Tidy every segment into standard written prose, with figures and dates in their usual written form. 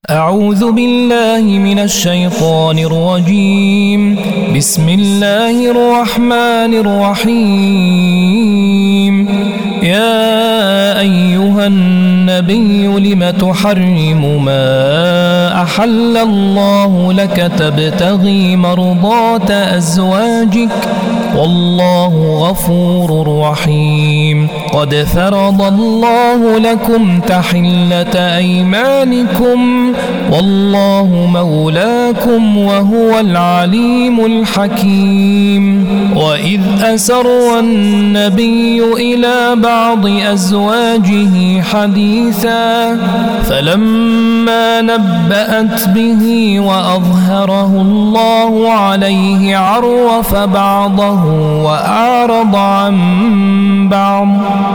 أعوذ بالله من الشيطان الرجيم. بسم الله الرحمن الرحيم. يا أيها النبي لم تحرم ما أحل الله لك تبتغي مرضات أزواجك والله غفور رحيم. قد فرض الله لكم تحلة أيمانكم والله مولاكم وهو العليم الحكيم. وإذ أسر النبي إلى بعض أزواجه حديثا فلما نبأت به وأظهره الله عليه عرف بعضه وأعرض عن بعض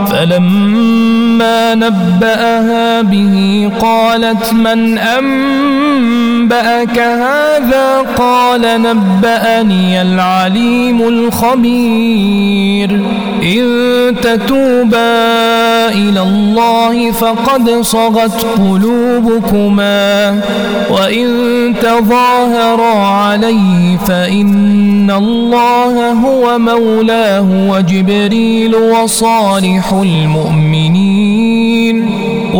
فلما نبأها به قالت من أنبأك هذا قال نبأني العليم الخبير. إن تتوبا إلى الله فقد صغت قلوبكما وإن تظاهرا عليه فإن الله هو مولاه وجبريل وصالح المؤمنين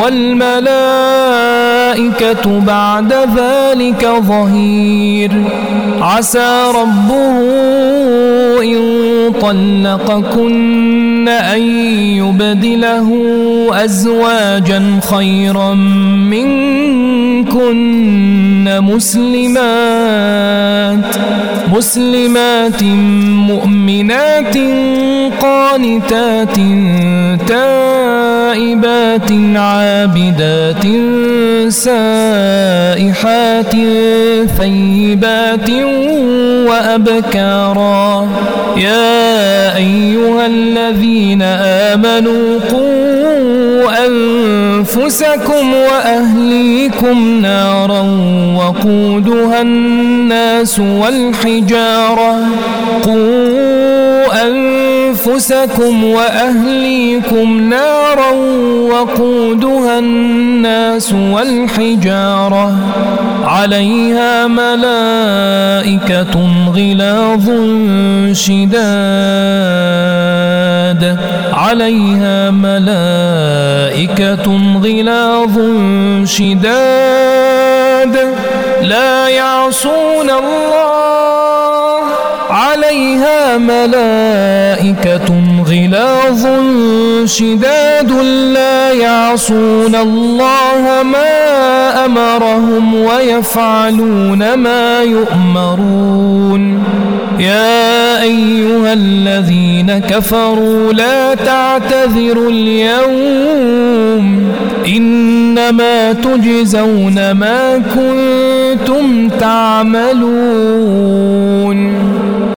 والملائكة بعد ذلك ظهير. عسى ربه إن طلقكن أن يبدله أزواجا خيرا منكن مسلمات مؤمنات قانتات تائبات عابدات سائحات ثيبات وأبكارا. يا أيها الذين آمنوا قوا أنفسكم وأهليكم نارا وقودها الناس والحجارة أنفسكم وأهليكم نارا وقودها الناس والحجارة عليها ملائكة غلاظ شداد لا يعصون الله عليها ملائكة غلاظ شداد لا يعصون الله ما أمرهم ويفعلون ما يؤمرون. يا أيها الذين كفروا لا تعتذروا اليوم إنما تجزون ما كنتم تعملون.